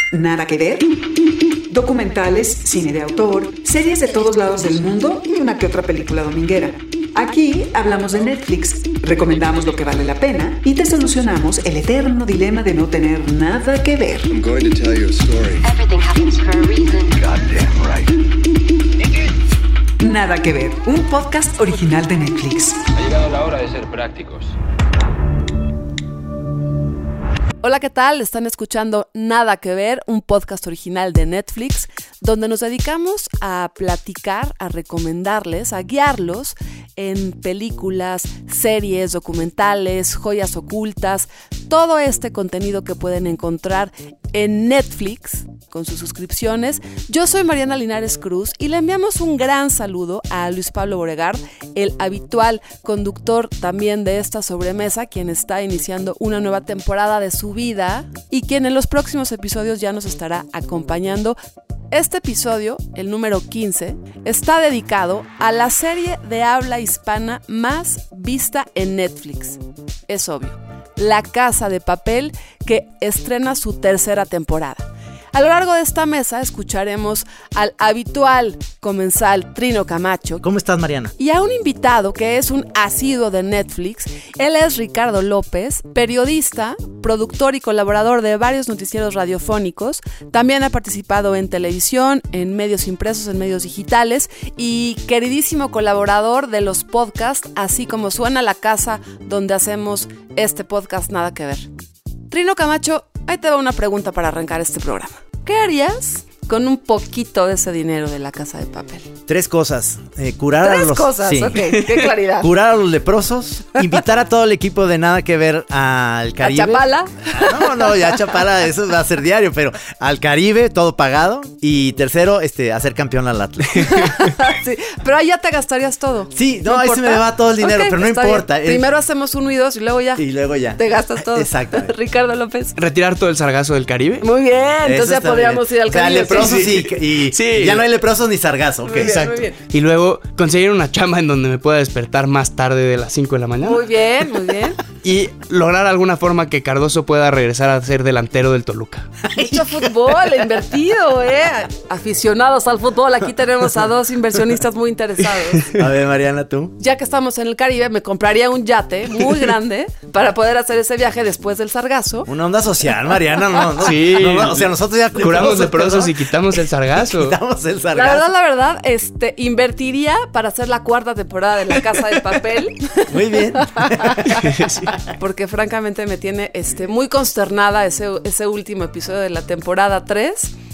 Nada que ver, documentales, cine de autor, series de todos lados del mundo y una que otra película dominguera. Aquí hablamos de Netflix, recomendamos lo que vale la pena y te solucionamos el eterno dilema de no tener nada que ver. I'm going to tell you a story. Everything happens for a reason. Goddamn right. Nada que ver, un podcast original de Netflix. Ha llegado la hora de ser prácticos. Hola, ¿qué tal? Están escuchando Nada que ver, un podcast original de Netflix, donde nos dedicamos a platicar, a recomendarles, a guiarlos en películas, series, documentales, joyas ocultas, todo este contenido que pueden encontrar en Netflix con sus suscripciones. Yo soy Mariana Linares Cruz y le enviamos un gran saludo a Luis Pablo Boregard, el habitual conductor también de esta sobremesa, quien está iniciando una nueva temporada de su vida y quien en los próximos episodios ya nos estará acompañando. Este episodio, el número 15, está dedicado a la serie de habla hispana más vista en Netflix. Es obvio, La Casa de Papel, que estrena su tercera temporada. A lo largo de esta mesa escucharemos al habitual comensal Trino Camacho. ¿Cómo estás, Mariana? Y a un invitado que es un asiduo de Netflix. Él es Ricardo López, periodista, productor y colaborador de varios noticieros radiofónicos. También ha participado en televisión, en medios impresos, en medios digitales y queridísimo colaborador de los podcasts, así como Suena la Casa, donde hacemos este podcast Nada que Ver. Trino Camacho, ahí te va una pregunta para arrancar este programa. ¿Qué harías con un poquito de ese dinero de La Casa de Papel? Tres cosas. Curar a los... Tres cosas, sí. Ok, qué claridad. Curar a los leprosos, invitar a todo el equipo de Nada que Ver al Caribe. ¿A Chapala? No, ya Chapala, eso va a ser diario, pero al Caribe, todo pagado. Y tercero, hacer campeón al Atlas. Sí, pero ahí ya te gastarías todo. Sí, no ahí se me va todo el dinero, okay, pero no importa. Primero hacemos 1 y 2 y luego ya. Y luego ya. Te gastas todo. Exacto. Ricardo López. ¿Retirar todo el sargazo del Caribe? Muy bien, entonces ya podríamos ir al Caribe. O sea, leprosos y ya no hay leprosos ni sargazo. Okay. Exacto. Muy bien. Y luego conseguir una chamba en donde me pueda despertar más tarde de las 5 de la mañana. Muy bien, muy bien. Y lograr alguna forma que Cardoso pueda regresar a ser delantero del Toluca. Mucho fútbol, invertido, aficionados al fútbol. Aquí tenemos a 2 inversionistas muy interesados. A ver, Mariana, ¿tú? Ya que estamos en el Caribe, me compraría un yate muy grande para poder hacer ese viaje después del sargazo. Una onda social, Mariana, ¿no? Sí. No, o sea, nosotros ya curamos leprosos y quitamos el sargazo. Quitamos el sargazo. La verdad, invertiría para hacer la 4ª temporada de La Casa de Papel. Muy bien. Sí. Porque francamente me tiene muy consternada ese último episodio de la temporada 3.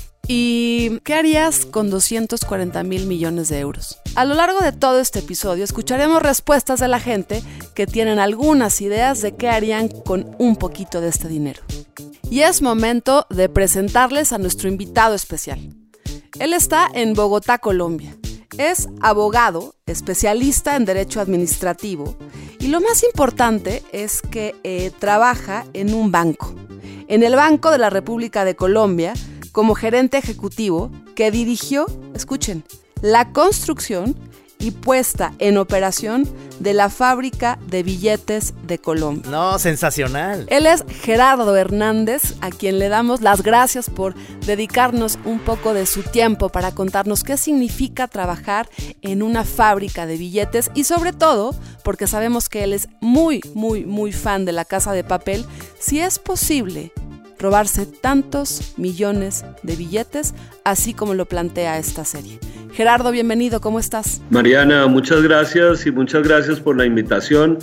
¿Y qué harías con 240,000 millones de euros? A lo largo de todo este episodio escucharemos respuestas de la gente que tienen algunas ideas de qué harían con un poquito de este dinero. Y es momento de presentarles a nuestro invitado especial. Él está en Bogotá, Colombia. Es abogado, especialista en derecho administrativo y lo más importante es que trabaja en un banco, en el Banco de la República de Colombia, como gerente ejecutivo que dirigió, escuchen, la construcción y puesta en operación de la fábrica de billetes de Colombia. No, sensacional. Él es Gerardo Hernández, a quien le damos las gracias por dedicarnos un poco de su tiempo para contarnos qué significa trabajar en una fábrica de billetes y sobre todo, porque sabemos que él es muy, muy, muy fan de La Casa de Papel, si es posible robarse tantos millones de billetes, así como lo plantea esta serie. Gerardo, bienvenido, ¿cómo estás? Mariana, muchas gracias y muchas gracias por la invitación.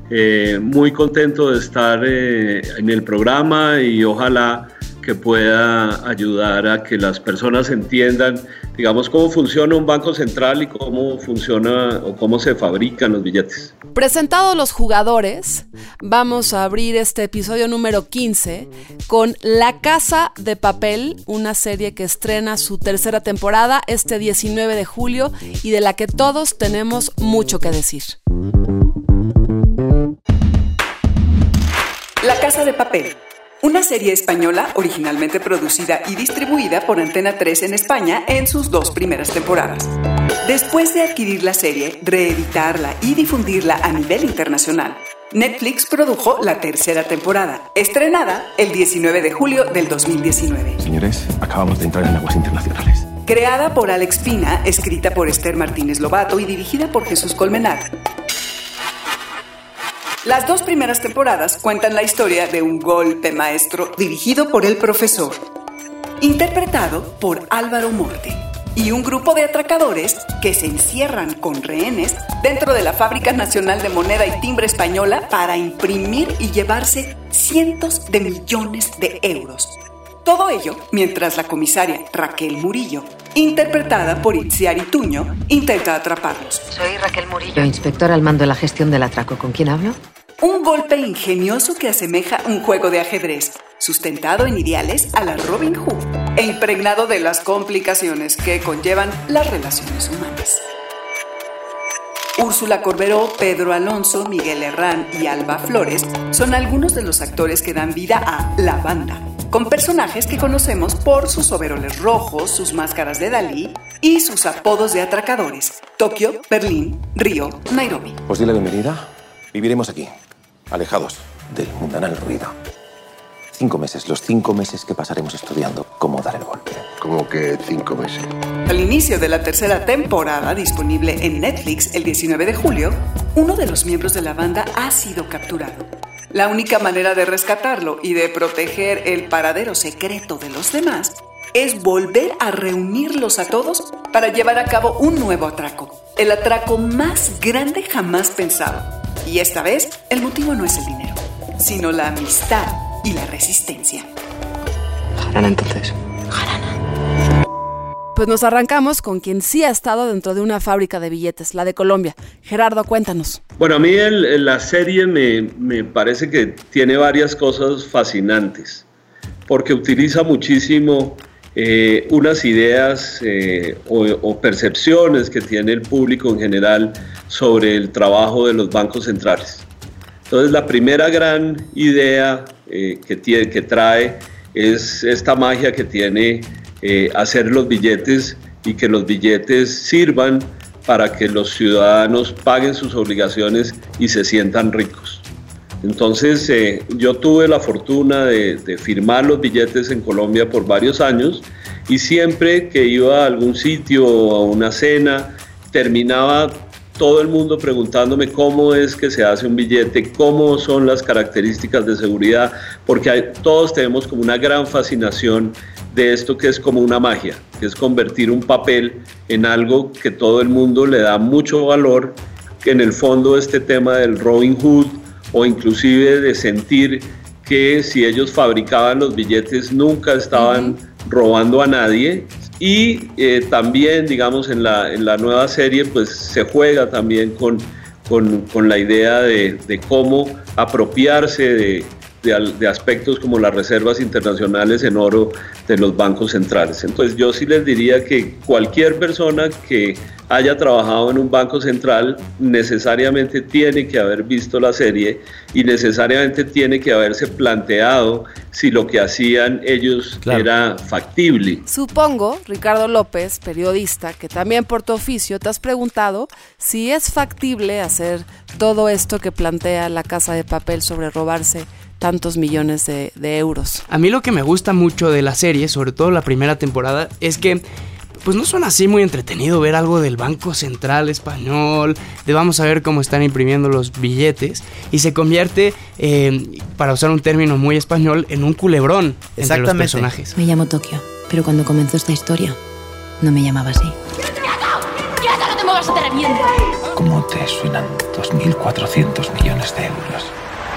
Muy contento de estar en el programa y ojalá que pueda ayudar a que las personas entiendan, digamos, cómo funciona un banco central y cómo funciona o cómo se fabrican los billetes. Presentados los jugadores, vamos a abrir este episodio número 15 con La Casa de Papel, una serie que estrena su tercera temporada este 19 de julio y de la que todos tenemos mucho que decir. La Casa de Papel, una serie española originalmente producida y distribuida por Antena 3 en España en sus 2 primeras temporadas. Después de adquirir la serie, reeditarla y difundirla a nivel internacional, Netflix produjo la tercera temporada, estrenada el 19 de julio del 2019. Señores, acabamos de entrar en aguas internacionales. Creada por Alex Pina, escrita por Esther Martínez Lobato y dirigida por Jesús Colmenar. Las 2 primeras temporadas cuentan la historia de un golpe maestro dirigido por el profesor, interpretado por Álvaro Morte, y un grupo de atracadores que se encierran con rehenes dentro de la Fábrica Nacional de Moneda y Timbre Española para imprimir y llevarse cientos de millones de euros. Todo ello mientras la comisaria Raquel Murillo, interpretada por Itziar Ituño, intenta atraparlos. Soy Raquel Murillo, inspectora al mando de la gestión del atraco. ¿Con quién hablo? Un golpe ingenioso que asemeja un juego de ajedrez, sustentado en ideales a la Robin Hood e impregnado de las complicaciones que conllevan las relaciones humanas. Úrsula Corberó, Pedro Alonso, Miguel Herrán y Alba Flores son algunos de los actores que dan vida a La Banda, con personajes que conocemos por sus overoles rojos, sus máscaras de Dalí y sus apodos de atracadores: Tokio, Berlín, Río, Nairobi. Os di la bienvenida. Viviremos aquí, alejados del mundanal ruido. 5 meses, los 5 meses que pasaremos estudiando cómo dar el golpe. ¿Cómo que 5 meses? Al inicio de la tercera temporada, disponible en Netflix el 19 de julio, uno de los miembros de la banda ha sido capturado. La única manera de rescatarlo y de proteger el paradero secreto de los demás es volver a reunirlos a todos para llevar a cabo un nuevo atraco. El atraco más grande jamás pensado. Y esta vez, el motivo no es el dinero, sino la amistad y la resistencia. Jarana, entonces. Jarana. Pues nos arrancamos con quien sí ha estado dentro de una fábrica de billetes, la de Colombia. Gerardo, cuéntanos. Bueno, a mí la serie me parece que tiene varias cosas fascinantes, porque utiliza muchísimo unas ideas o percepciones que tiene el público en general sobre el trabajo de los bancos centrales. Entonces, la primera gran idea que trae es esta magia que tiene hacer los billetes y que los billetes sirvan para que los ciudadanos paguen sus obligaciones y se sientan ricos. Entonces, yo tuve la fortuna de firmar los billetes en Colombia por varios años, y siempre que iba a algún sitio o a una cena, terminaba todo el mundo preguntándome cómo es que se hace un billete, cómo son las características de seguridad, porque todos tenemos como una gran fascinación de esto que es como una magia, que es convertir un papel en algo que todo el mundo le da mucho valor, que en el fondo este tema del Robin Hood, o inclusive de sentir que si ellos fabricaban los billetes nunca estaban robando a nadie. Y también, digamos, en la nueva serie pues se juega también con la idea de cómo apropiarse de aspectos como las reservas internacionales en oro de los bancos centrales. Entonces yo sí les diría que cualquier persona que haya trabajado en un banco central necesariamente tiene que haber visto la serie y necesariamente tiene que haberse planteado si lo que hacían ellos era factible. Supongo, Ricardo López, periodista, que también por tu oficio te has preguntado si es factible hacer todo esto que plantea La Casa de Papel sobre robarse tantos millones de euros. A mí lo que me gusta mucho de la serie, sobre todo la primera temporada, es que pues no suena así muy entretenido ver algo del Banco Central Español, de vamos a ver cómo están imprimiendo los billetes, y se convierte, para usar un término muy español, en un culebrón entre los personajes. Me llamo Tokio, pero cuando comenzó esta historia, no me llamaba así. ¡Quieto! ¡No te muevas, te reviento! ¿Cómo te suenan 2.400 millones de euros?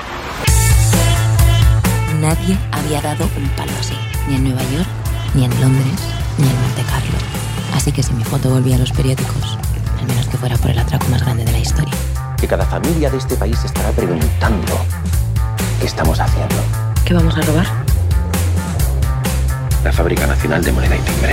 Nadie había dado un palo así, ni en Nueva York, ni en Londres, ni en Monte Carlo. Así que si mi foto volvía a los periódicos, al menos que fuera por el atraco más grande de la historia. Que cada familia de este país estará preguntando qué estamos haciendo. ¿Qué vamos a robar? La Fábrica Nacional de Moneda y Timbre.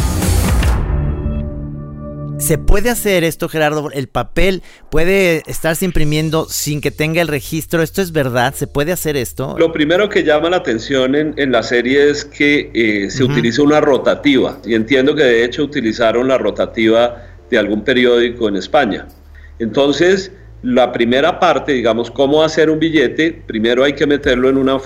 ¿Se puede hacer esto, Gerardo? ¿El papel puede estarse imprimiendo sin que tenga el registro? ¿Esto es verdad? ¿Se puede hacer esto? Lo primero que llama la atención en la serie es que se utiliza una rotativa, y entiendo que de hecho utilizaron la rotativa de algún periódico en España. Entonces, la primera parte, digamos, cómo hacer un billete, primero hay que meterlo en una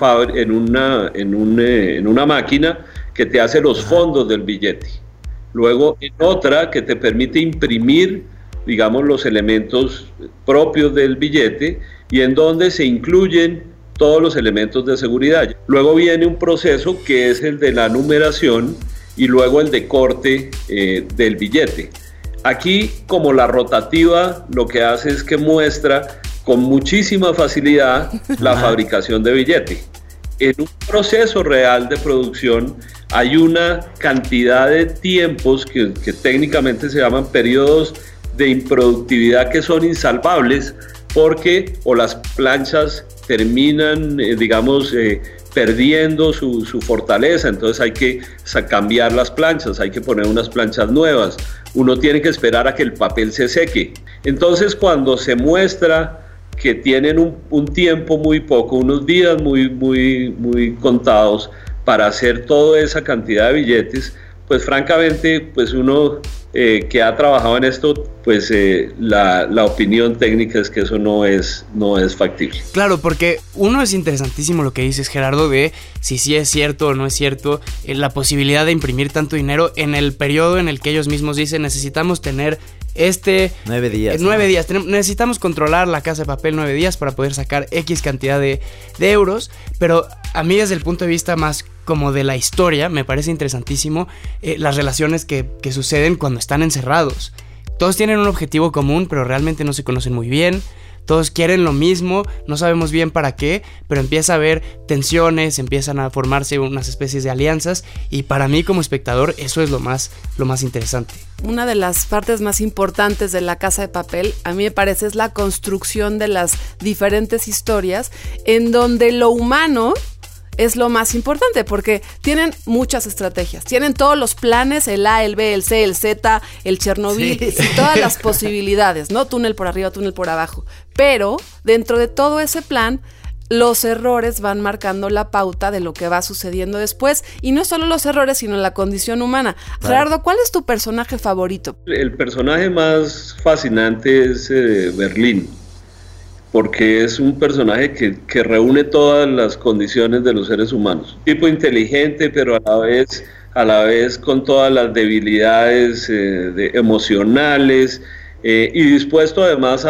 máquina que te hace los fondos del billete. Luego en otra que te permite imprimir, digamos, los elementos propios del billete y en donde se incluyen todos los elementos de seguridad. Luego viene un proceso que es el de la numeración y luego el de corte del billete. Aquí, como la rotativa lo que hace es que muestra con muchísima facilidad la fabricación de billete. En un proceso real de producción hay una cantidad de tiempos que técnicamente se llaman periodos de improductividad que son insalvables porque o las planchas terminan, perdiendo su fortaleza, entonces hay que cambiar las planchas, hay que poner unas planchas nuevas, uno tiene que esperar a que el papel se seque. Entonces cuando se muestra que tienen un tiempo muy poco, unos días muy contados para hacer toda esa cantidad de billetes, pues francamente, pues uno que ha trabajado en esto, pues la opinión técnica es que eso no es factible. Claro, porque uno es interesantísimo lo que dices, Gerardo, de si sí es cierto o no es cierto, la posibilidad de imprimir tanto dinero en el periodo en el que ellos mismos dicen necesitamos tener 9 días. 9 días. Necesitamos controlar la Casa de Papel 9 días para poder sacar X cantidad de euros. Pero a mí desde el punto de vista más como de la historia me parece interesantísimo las relaciones que suceden cuando están encerrados. Todos tienen un objetivo común, pero realmente no se conocen muy bien. Todos quieren lo mismo, no sabemos bien para qué, pero empieza a haber tensiones, empiezan a formarse unas especies de alianzas y para mí como espectador eso es lo más interesante. Una de las partes más importantes de La Casa de Papel, a mí me parece, es la construcción de las diferentes historias en donde lo humano es lo más importante porque tienen muchas estrategias, tienen todos los planes, el A, el B, el C, el Z, el Chernobyl y todas las posibilidades, ¿no? Túnel por arriba, túnel por abajo. Pero dentro de todo ese plan, los errores van marcando la pauta de lo que va sucediendo después y no solo los errores, sino la condición humana. Claro. Gerardo, ¿cuál es tu personaje favorito? El personaje más fascinante es Berlín, porque es un personaje que reúne todas las condiciones de los seres humanos. Tipo inteligente, pero a la vez con todas las debilidades emocionales y dispuesto además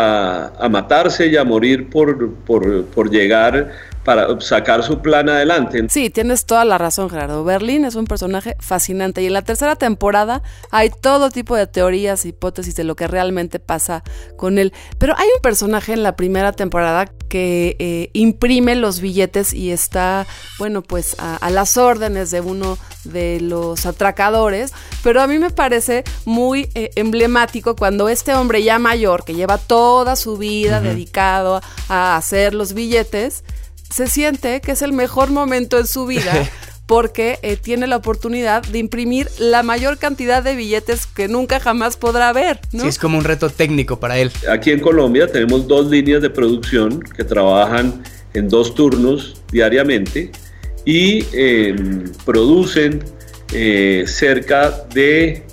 a matarse y a morir por llegar para sacar su plan adelante. Sí, tienes toda la razón, Gerardo. Berlín es un personaje fascinante y en la tercera temporada hay todo tipo de teorías, hipótesis de lo que realmente pasa con él. Pero hay un personaje en la primera temporada que imprime los billetes y está, bueno, pues a las órdenes de uno de los atracadores, pero a mí me parece muy emblemático cuando este hombre ya mayor, que lleva toda su vida dedicado a hacer los billetes, se siente que es el mejor momento en su vida porque tiene la oportunidad de imprimir la mayor cantidad de billetes que nunca jamás podrá ver, ¿no? Sí, es como un reto técnico para él. Aquí en Colombia tenemos 2 líneas de producción que trabajan en 2 turnos diariamente y producen cerca de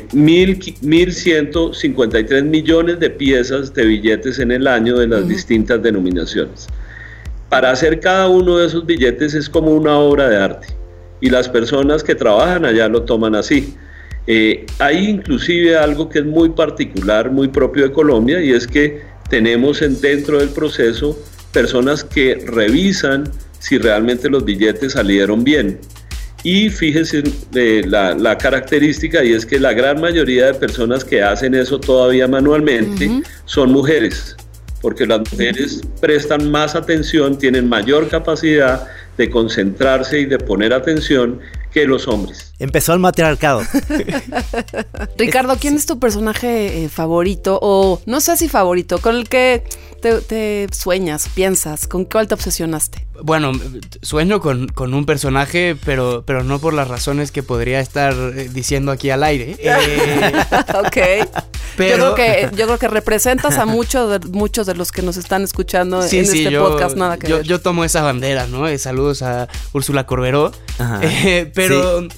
1.153 millones de piezas de billetes en el año de las distintas denominaciones. Para hacer cada uno de esos billetes es como una obra de arte y las personas que trabajan allá lo toman así. Hay inclusive algo que es muy particular, muy propio de Colombia, y es que tenemos dentro del proceso personas que revisan si realmente los billetes salieron bien. Y fíjense la característica, y es que la gran mayoría de personas que hacen eso todavía manualmente son mujeres, porque las mujeres prestan más atención, tienen mayor capacidad de concentrarse y de poner atención que los hombres. Empezó el matriarcado. Ricardo, ¿quién es tu personaje favorito? O no sé si favorito, con el que te sueñas, piensas, ¿con cuál te obsesionaste? Bueno, sueño con un personaje, pero no por las razones que podría estar diciendo aquí al aire. Ok. Pero yo creo que representas a muchos de los que nos están escuchando en este podcast, nada que ver. Yo tomo esa bandera, ¿no? Saludos a Úrsula Corberó. Pero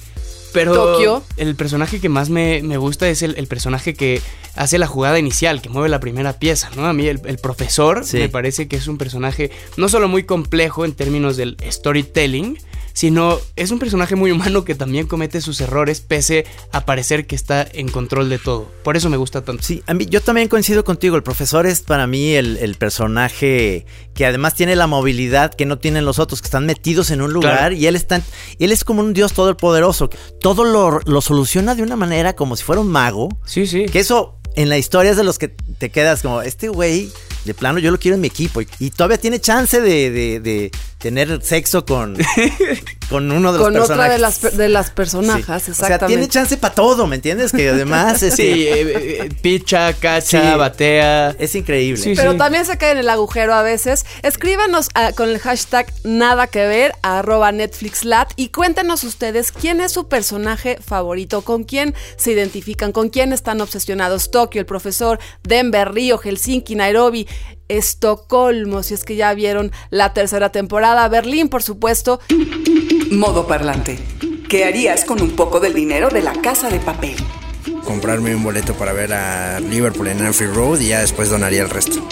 Pero Tokio. el personaje que más me gusta es el personaje que hace la jugada inicial, que mueve la primera pieza, ¿no? A mí el profesor me parece que es un personaje no solo muy complejo en términos del storytelling, sino es un personaje muy humano que también comete sus errores pese a parecer que está en control de todo. Por eso me gusta tanto. Sí, a mí, yo también coincido contigo. El profesor es para mí el personaje que además tiene la movilidad que no tienen los otros, que están metidos en un lugar, claro. Y él es como un dios todopoderoso. Todo lo soluciona de una manera como si fuera un mago. Sí, sí. Que eso en la historia es de los que te quedas como, este güey, de plano yo lo quiero en mi equipo. Y todavía tiene chance de tener sexo con uno de los personajes. Con otra de las personajes, sí. Exactamente. O sea, tiene chance para todo, ¿me entiendes? Que además sí, picha, cacha, batea. Es increíble. Sí, pero también se cae en el agujero a veces. Escríbanos con el hashtag nada que ver @NetflixLat y cuéntenos ustedes quién es su personaje favorito, con quién se identifican, con quién están obsesionados. Tokio, el profesor, Denver, Río, Helsinki, Nairobi, Estocolmo, si es que ya vieron la tercera temporada, Berlín, por supuesto. Modo parlante. ¿Qué harías con un poco del dinero de La Casa de Papel? Comprarme un boleto para ver a Liverpool en Anfield Road y ya después donaría el resto.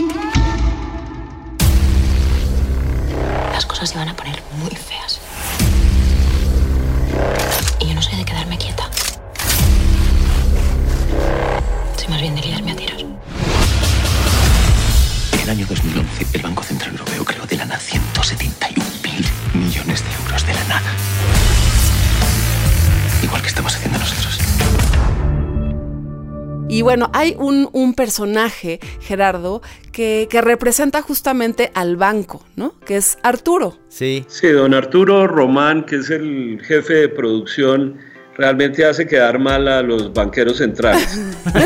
Las cosas se van a poner muy feas. Y yo no soy de quedarme quieta. Soy más bien de liarme a tiros. En el año 2011, el Banco Central Europeo creó de la nada 171.000 millones de euros de la nada. Igual que estamos haciendo nosotros. Y bueno, hay un personaje, Gerardo, que representa justamente al banco, ¿no? Que es Arturo. Sí. Sí, don Arturo Román, que es el jefe de producción, realmente hace quedar mal a los banqueros centrales.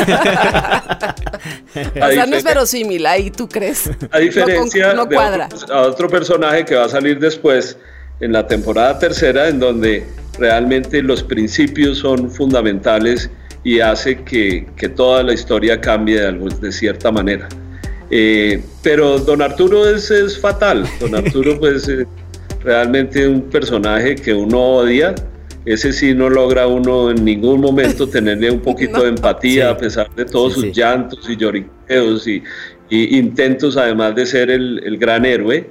O sea, no es verosímil, ahí tú crees. A diferencia no cuadra. de otro personaje que va a salir después en la temporada tercera, en donde realmente los principios son fundamentales y hace que toda la historia cambie de cierta manera. Pero don Arturo es fatal. Don Arturo pues realmente un personaje que uno odia. Ese sí no logra uno en ningún momento tenerle un poquito de empatía, sí, a pesar de todos sus llantos y lloriqueos y intentos además de ser el gran héroe.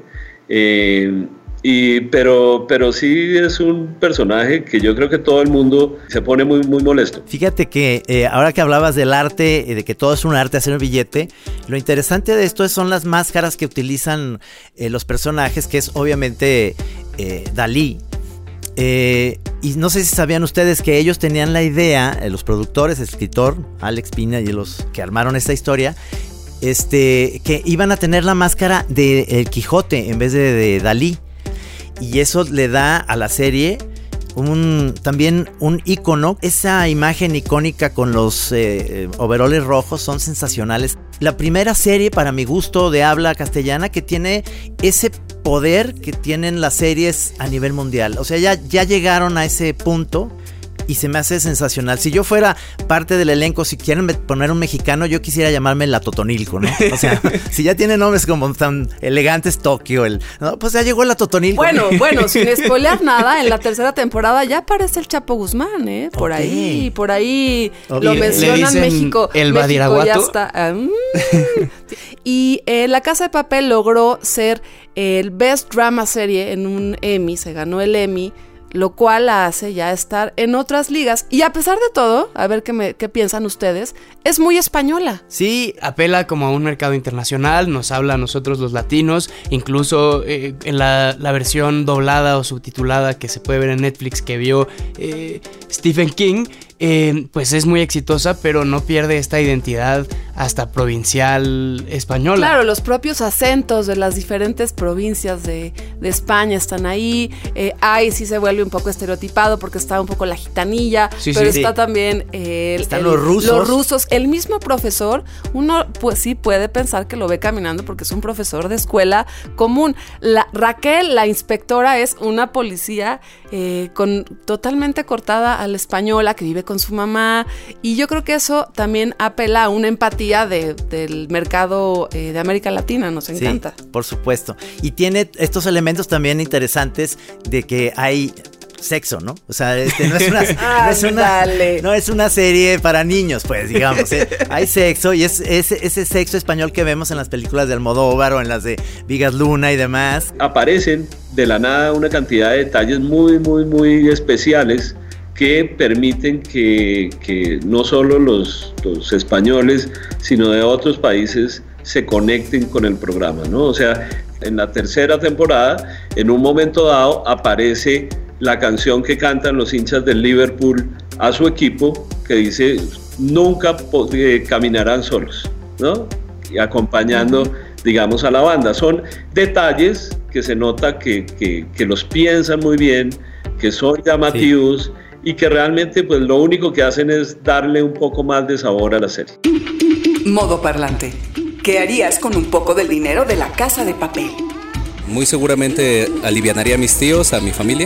Pero sí es un personaje que yo creo que todo el mundo se pone muy, muy molesto. Fíjate que ahora que hablabas del arte, de que todo es un arte hacer un billete, lo interesante de esto son las máscaras que utilizan los personajes, que es obviamente Dalí. Y no sé si sabían ustedes que ellos tenían la idea, los productores, el escritor Alex Pina y los que armaron esta historia, que iban a tener la máscara de El Quijote en vez de Dalí. Y eso le da a la serie también un ícono. Esa imagen icónica con los overoles rojos son sensacionales. La primera serie, para mi gusto, de habla castellana que tiene ese poder que tienen las series a nivel mundial. O sea, ya llegaron a ese punto y se me hace sensacional. Si yo fuera parte del elenco, si quieren poner un mexicano, yo quisiera llamarme La Totonilco, ¿no? O sea, si ya tienen nombres como tan elegantes, Tokio, ¿no? Pues ya llegó La Totonilco. Bueno, sin spoilear nada, en la tercera temporada ya aparece el Chapo Guzmán, ¿eh? Por ahí okay. Lo mencionan México. El Badiraguato. Ya está. Y La Casa de Papel logró ser el Best Drama Serie en un Emmy, se ganó el Emmy, lo cual la hace ya estar en otras ligas. Y a pesar de todo, a ver qué piensan ustedes, es muy española. Sí, apela como a un mercado internacional, nos habla a nosotros los latinos, incluso en la versión doblada o subtitulada que se puede ver en Netflix que vio Stephen King, pues es muy exitosa, pero no pierde esta identidad hasta provincial española. Claro, los propios acentos de las diferentes provincias de España están ahí. Ahí sí se vuelve un poco estereotipado porque está un poco la gitanilla, pero está también están los rusos. Los rusos. El mismo profesor, uno pues sí puede pensar que lo ve caminando porque es un profesor de escuela común. Raquel, la inspectora, es una policía totalmente cortada a la española que vive con su mamá, y yo creo que eso también apela a una empatía del mercado de América Latina, nos encanta. Sí, por supuesto. Y tiene estos elementos también interesantes de que hay sexo, ¿no? O sea, no es una serie para niños, pues, digamos. Hay sexo y es ese sexo español que vemos en las películas de Almodóvar o en las de Vigas Luna y demás. Aparecen de la nada una cantidad de detalles muy, muy, muy especiales que permiten que no solo los españoles, sino de otros países se conecten con el programa, ¿no? O sea, en la tercera temporada, en un momento dado, aparece la canción que cantan los hinchas del Liverpool a su equipo, que dice, nunca caminarán solos, ¿no? Y acompañando, digamos, a la banda. Son detalles que se nota que los piensan muy bien, que son llamativos, y que realmente pues lo único que hacen es darle un poco más de sabor a la serie. Modo parlante. ¿Qué harías con un poco del dinero de La Casa de Papel? Muy seguramente alivianaría a mis tíos, a mi familia.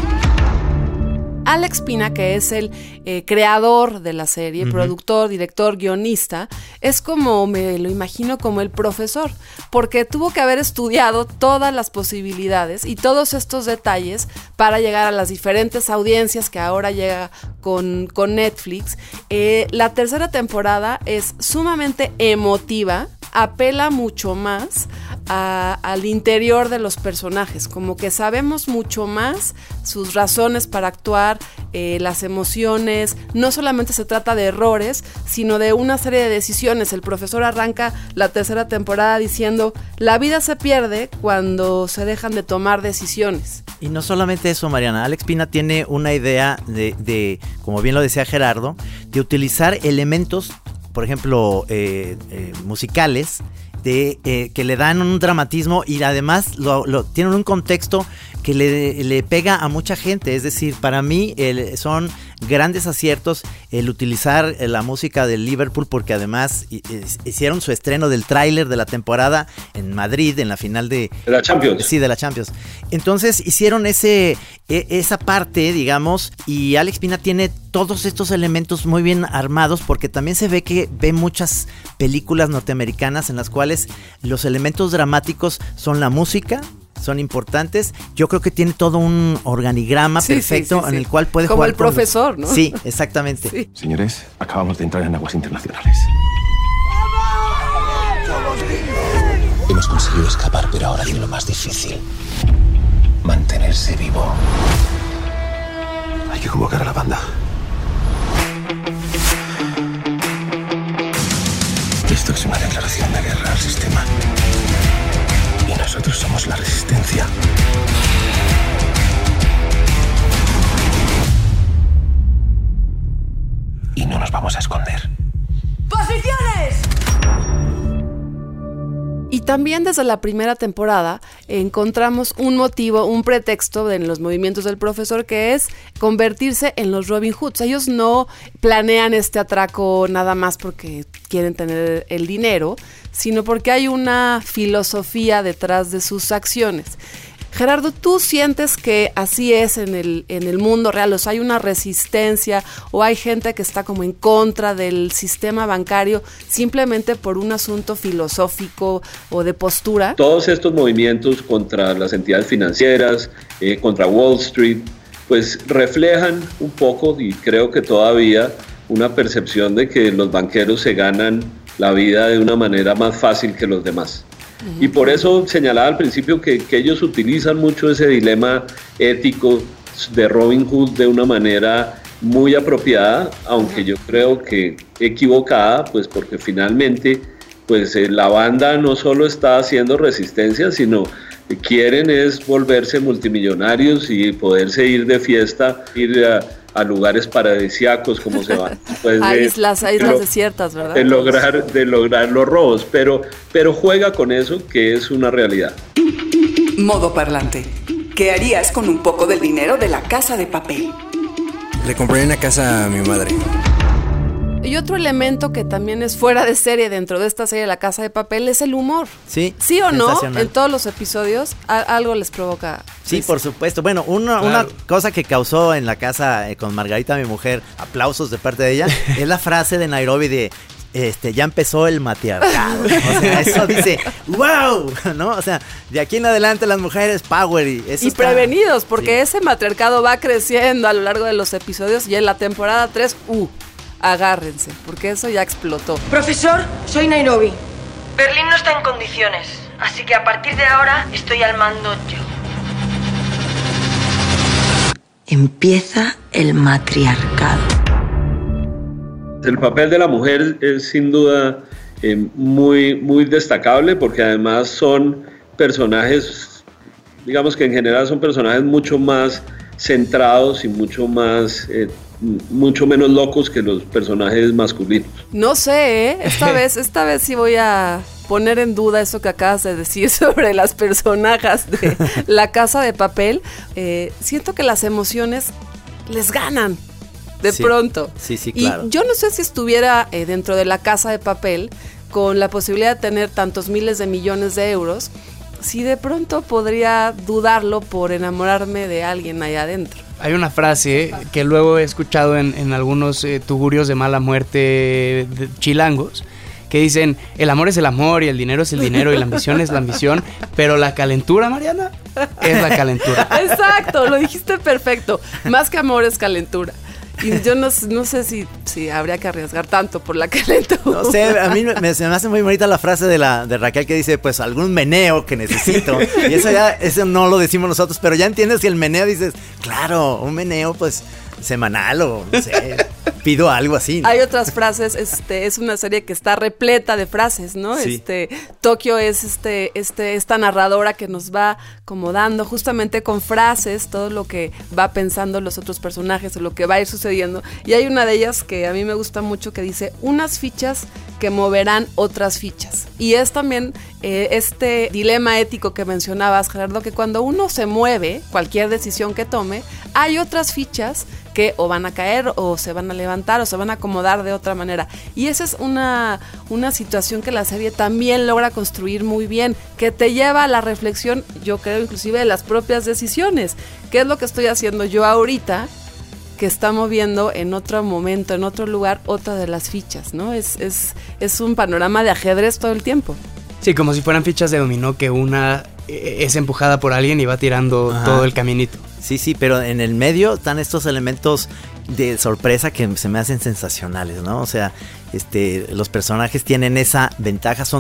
Alex Pina, que es el creador de la serie, productor, director, guionista, es como, me lo imagino, como el profesor, porque tuvo que haber estudiado todas las posibilidades y todos estos detalles para llegar a las diferentes audiencias que ahora llega con Netflix. La tercera temporada es sumamente emotiva, apela mucho más al interior de los personajes, como que sabemos mucho más sus razones para actuar, las emociones. No solamente se trata de errores, sino de una serie de decisiones. El profesor arranca la tercera temporada diciendo, la vida se pierde cuando se dejan de tomar decisiones. Y no solamente eso, Mariana. Alex Pina tiene una idea de como bien lo decía Gerardo, de utilizar elementos, por ejemplo, musicales, que le dan un dramatismo y además tienen un contexto que le pega a mucha gente. Es decir, para mí son grandes aciertos el utilizar la música del Liverpool, porque además hicieron su estreno del tráiler de la temporada en Madrid, en la final de la Champions. Sí, de la Champions. Entonces hicieron esa parte, digamos, y Alex Pina tiene todos estos elementos muy bien armados, porque también se ve que ve muchas películas norteamericanas en las cuales los elementos dramáticos son la música, son importantes. Yo creo que tiene todo un organigrama perfecto en el cual puede como jugar el profesor, ¿no? Sí, exactamente. Sí. Señores, acabamos de entrar en aguas internacionales. Hemos conseguido escapar, pero ahora viene lo más difícil. Mantenerse vivo. Hay que convocar a la banda. Esto es una declaración de guerra al sistema. Y nosotros somos la resistencia. Y no nos vamos a esconder. ¡Posiciones! Y también desde la primera temporada encontramos un motivo, un pretexto en los movimientos del profesor, que es convertirse en los Robin Hoods. Ellos no planean este atraco nada más porque quieren tener el dinero, sino porque hay una filosofía detrás de sus acciones. Gerardo, ¿tú sientes que así es en el mundo real? O sea, ¿hay una resistencia o hay gente que está como en contra del sistema bancario simplemente por un asunto filosófico o de postura? Todos estos movimientos contra las entidades financieras, contra Wall Street, pues reflejan un poco, y creo que todavía, una percepción de que los banqueros se ganan la vida de una manera más fácil que los demás. Y por eso señalaba al principio que ellos utilizan mucho ese dilema ético de Robin Hood de una manera muy apropiada, aunque yo creo que equivocada, pues porque finalmente pues la banda no solo está haciendo resistencia, sino que quieren es volverse multimillonarios y poderse ir de fiesta, ir a lugares paradisíacos como se van. Pues a islas desiertas, ¿verdad? De lograr los robos, pero juega con eso, que es una realidad. Modo parlante. ¿Qué harías con un poco del dinero de La Casa de Papel? Le compré una casa a mi madre. Y otro elemento que también es fuera de serie dentro de esta serie La Casa de Papel es el humor. Sí. ¿Sí o no? En todos los episodios algo les provoca. Sí, por supuesto. Bueno, una cosa que causó en la casa con Margarita, mi mujer, aplausos de parte de ella, es la frase de Nairobi de ya empezó el matriarcado. O sea, eso dice, wow, ¿no? O sea, de aquí en adelante las mujeres power y eso. Y prevenidos, porque ese matriarcado va creciendo a lo largo de los episodios y en la temporada 3, agárrense, porque eso ya explotó. Profesor, soy Nairobi. Berlín no está en condiciones, así que a partir de ahora estoy al mando yo. Empieza el matriarcado. El papel de la mujer es sin duda muy, muy destacable, porque además son personajes, digamos que en general son personajes mucho más centrados y mucho menos locos que los personajes masculinos. No sé, esta vez sí voy a poner en duda eso que acabas de decir sobre las personajes de La Casa de Papel. Siento que las emociones les ganan de pronto. Sí, claro. Y yo no sé si estuviera dentro de La Casa de Papel con la posibilidad de tener tantos miles de millones de euros, si de pronto podría dudarlo por enamorarme de alguien allá adentro. Hay una frase que luego he escuchado en algunos tugurios de mala muerte chilangos, que dicen, el amor es el amor y el dinero es el dinero y la ambición es la ambición, pero la calentura, Mariana, es la calentura. Exacto, lo dijiste perfecto. Más que amor es calentura. Y yo no sé si habría que arriesgar tanto por la calentura. No sé, a mí se me hace muy bonita la frase de Raquel que dice, pues algún meneo que necesito. Y eso no lo decimos nosotros, pero ya entiendes que el meneo dices, claro, un meneo pues semanal o no sé, pido algo así, ¿no? Hay otras frases, es una serie que está repleta de frases, ¿no? Sí. Tokio es esta narradora que nos va como dando justamente con frases todo lo que va pensando los otros personajes o lo que va a ir sucediendo. Y hay una de ellas que a mí me gusta mucho que dice, unas fichas que moverán otras fichas. Y es también este dilema ético que mencionabas, Gerardo, que cuando uno se mueve, cualquier decisión que tome, hay otras fichas que o van a caer o se van a levantar o se van a acomodar de otra manera. Y esa es una situación que la serie también logra construir muy bien, que te lleva a la reflexión, yo creo, inclusive de las propias decisiones. ¿Qué es lo que estoy haciendo yo ahorita que está moviendo en otro momento, en otro lugar, otra de las fichas, ¿no? Es un panorama de ajedrez todo el tiempo. Sí, como si fueran fichas de dominó que una es empujada por alguien y va tirando todo el caminito. Sí, pero en el medio están estos elementos de sorpresa que se me hacen sensacionales, ¿no? O sea, los personajes tienen esa ventaja, son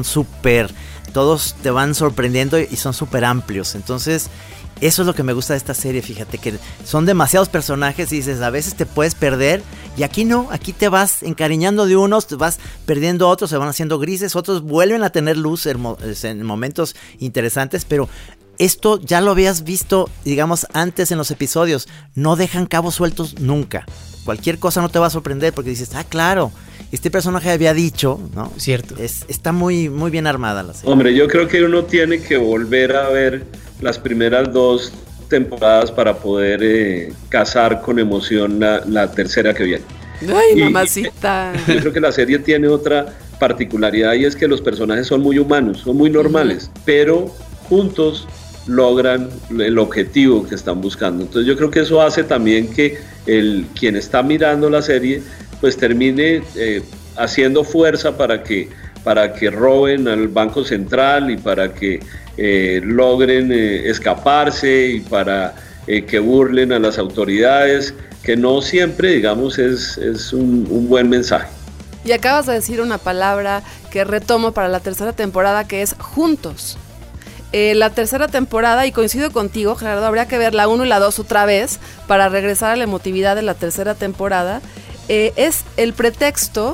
todos te van sorprendiendo y son súper amplios. Entonces, eso es lo que me gusta de esta serie, fíjate, que son demasiados personajes y dices, a veces te puedes perder, y aquí no, aquí te vas encariñando de unos, te vas perdiendo otros, se van haciendo grises, otros vuelven a tener luz en momentos interesantes, pero esto ya lo habías visto, digamos, antes en los episodios, no dejan cabos sueltos nunca, cualquier cosa no te va a sorprender porque dices, claro, este personaje había dicho, ¿no? Cierto. Está muy, muy bien armada la serie. Hombre, yo creo que uno tiene que volver a ver las primeras 2 temporadas para poder cazar con emoción la tercera que viene. ¡Ay, mamacita! Yo creo que la serie tiene otra particularidad y es que los personajes son muy humanos, son muy normales, pero juntos logran el objetivo que están buscando. Entonces yo creo que eso hace también que quien está mirando la serie pues termine haciendo fuerza para que roben al Banco Central y para que logren escaparse y para que burlen a las autoridades, que no siempre, digamos, es un buen mensaje. Y acabas de decir una palabra que retomo para la tercera temporada, que es juntos. La tercera temporada, y coincido contigo, Gerardo, habría que ver la 1 y la 2 otra vez para regresar a la emotividad de la tercera temporada. Es el pretexto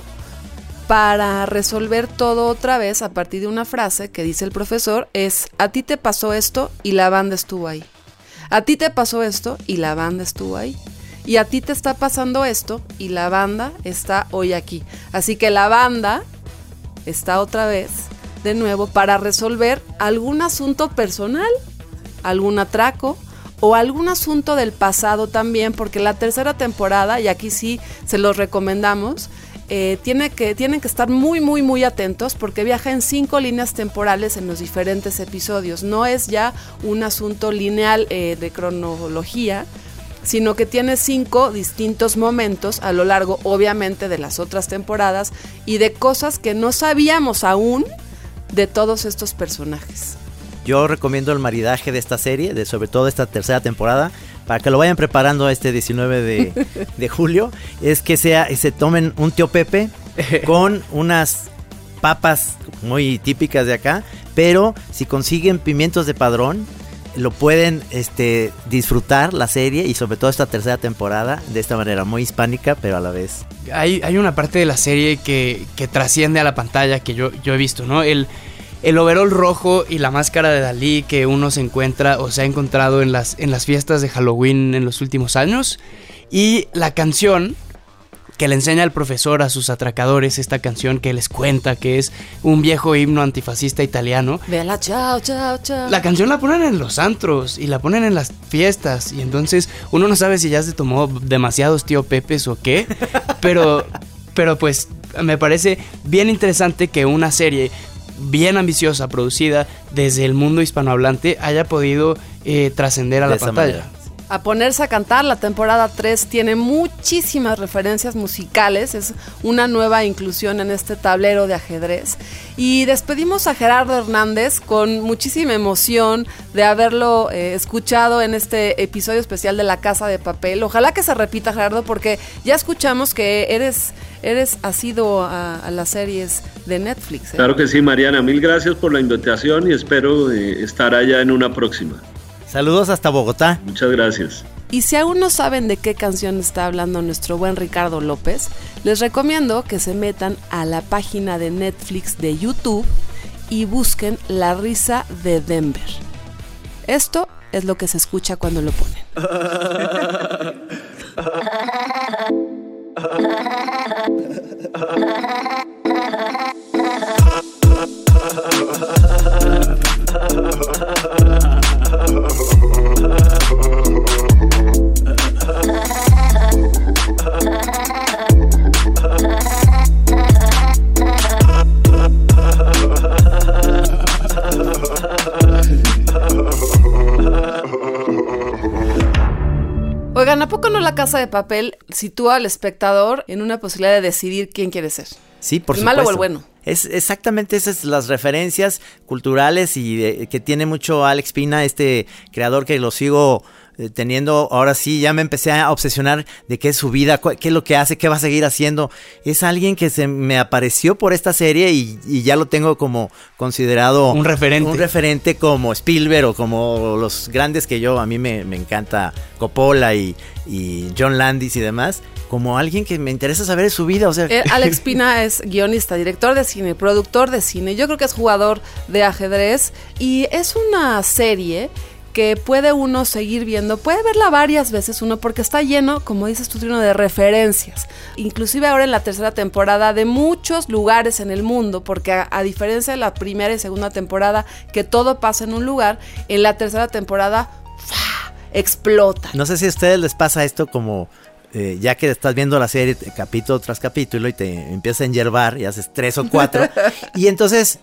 para resolver todo otra vez a partir de una frase que dice el profesor, es, a ti te pasó esto y la banda estuvo ahí. A ti te pasó esto y la banda estuvo ahí. Y a ti te está pasando esto y la banda está hoy aquí. Así que la banda está otra vez de nuevo para resolver algún asunto personal, algún atraco o algún asunto del pasado también, porque la tercera temporada, y aquí sí se los recomendamos, tienen que estar muy, muy, muy atentos porque viaja en 5 líneas temporales en los diferentes episodios. No es ya un asunto lineal de cronología, sino que tiene 5 distintos momentos a lo largo, obviamente, de las otras temporadas y de cosas que no sabíamos aún de todos estos personajes. Yo recomiendo el maridaje de esta serie, sobre todo esta tercera temporada, para que lo vayan preparando este 19 de julio, es que se tomen un tío Pepe con unas papas muy típicas de acá, pero si consiguen pimientos de Padrón, lo pueden disfrutar la serie y sobre todo esta tercera temporada de esta manera muy hispánica, pero a la vez. Hay una parte de la serie que trasciende a la pantalla que yo he visto, ¿no? El overol rojo y la máscara de Dalí que uno se encuentra o se ha encontrado en las fiestas de Halloween en los últimos años, y la canción que le enseña el profesor a sus atracadores, esta canción que les cuenta que es un viejo himno antifascista italiano. Vela, chao, chao, chao. La canción la ponen en los antros y la ponen en las fiestas, y entonces uno no sabe si ya se tomó demasiados tío Pepes o qué, pero pues me parece bien interesante que una serie bien ambiciosa, producida desde el mundo hispanohablante, haya podido trascender a la pantalla. Manera. A ponerse a cantar, la temporada 3 tiene muchísimas referencias musicales, es una nueva inclusión en este tablero de ajedrez. Y despedimos a Gerardo Hernández con muchísima emoción de haberlo escuchado en este episodio especial de La Casa de Papel. Ojalá que se repita, Gerardo, porque ya escuchamos que eres asiduo a las series de Netflix. Claro que sí, Mariana, mil gracias por la invitación y espero estar allá en una próxima. Saludos hasta Bogotá. Muchas gracias. Y si aún no saben de qué canción está hablando nuestro buen Ricardo López, les recomiendo que se metan a la página de Netflix de YouTube y busquen La Risa de Denver. Esto es lo que se escucha cuando lo ponen. Oigan, ¿a poco no La Casa de Papel sitúa al espectador en una posibilidad de decidir quién quiere ser? Sí, por ¿El supuesto. malo o el bueno? Es exactamente esas las referencias culturales y que tiene mucho Alex Pina, este creador que lo sigo teniendo. Ahora sí, ya me empecé a obsesionar de qué es su vida, qué es lo que hace, qué va a seguir haciendo. Es alguien que se me apareció por esta serie y ya lo tengo como considerado un referente como Spielberg o como los grandes que a mí me encanta, Coppola y John Landis y demás. Como alguien que me interesa saber de su vida, o sea. Alex Pina es guionista, director de cine, productor de cine. Yo creo que es jugador de ajedrez y es una serie que puede uno seguir viendo, puede verla varias veces uno porque está lleno, como dices tú, Trino, de referencias. Inclusive ahora en la tercera temporada de muchos lugares en el mundo, porque a diferencia de la primera y segunda temporada que todo pasa en un lugar, en la tercera temporada explota. No sé si a ustedes les pasa esto como ya que estás viendo la serie capítulo tras capítulo y te empiezas a enyervar y haces 3 o 4 y entonces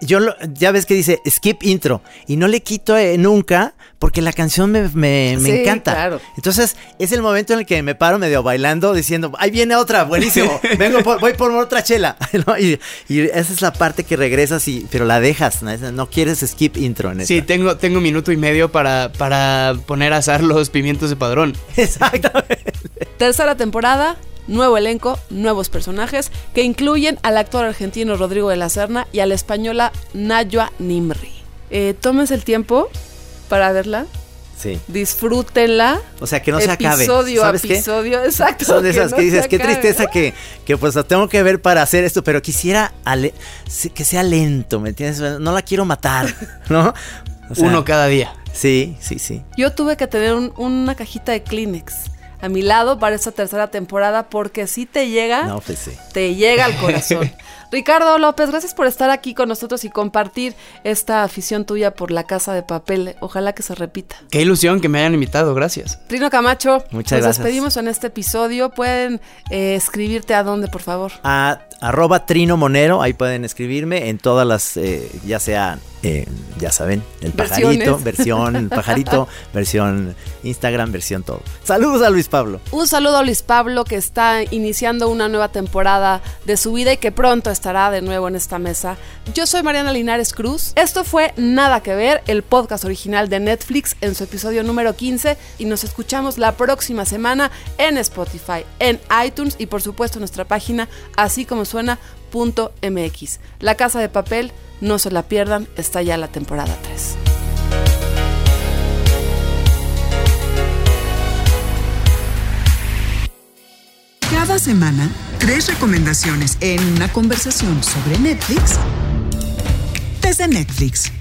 ya ves que dice skip intro y no le quito nunca porque la canción me encanta. Claro. Entonces es el momento en el que me paro medio bailando diciendo ahí viene otra, buenísimo, voy por otra chela, ¿no? y esa es la parte que regresas pero la dejas, no quieres skip intro en esta. Sí, tengo minuto y medio para poner a asar los pimientos de Padrón. Exactamente. Tercera temporada, nuevo elenco, nuevos personajes que incluyen al actor argentino Rodrigo de la Serna y a la española Najwa Nimri. Tómense el tiempo para verla. Sí. Disfrútenla. O sea, que no se acabe. Episodio ¿Sabes a episodio, exacto. Son de esas que dices, qué acabe, tristeza ¿no? que pues la tengo que ver para hacer esto, pero quisiera que sea lento, ¿me entiendes? No la quiero matar, ¿no? O sea, uno cada día. Sí. Yo tuve que tener una cajita de Kleenex a mi lado para esta tercera temporada porque sí te llega, no, pues sí. Te llega al corazón. Ricardo López, gracias por estar aquí con nosotros y compartir esta afición tuya por La Casa de Papel. Ojalá que se repita. Qué ilusión que me hayan invitado, gracias. Trino Camacho, muchas gracias. Nos despedimos en este episodio. ¿Pueden escribirte a dónde, por favor? A @Trino Monero, ahí pueden escribirme en todas las, ya sea Ya saben, el pajarito, versión pajarito, versión Instagram, versión todo. Saludos a Luis Pablo. Un saludo a Luis Pablo, que está iniciando una nueva temporada de su vida y que pronto estará de nuevo en esta mesa. Yo soy Mariana Linares Cruz. Esto fue Nada que Ver, el podcast original de Netflix en su episodio número 15, y nos escuchamos la próxima semana en Spotify, en iTunes y por supuesto en nuestra página así como suena.mx. La Casa de Papel, no se la pierdan, está ya la temporada 3. Cada semana, 3 recomendaciones en una conversación sobre Netflix desde Netflix.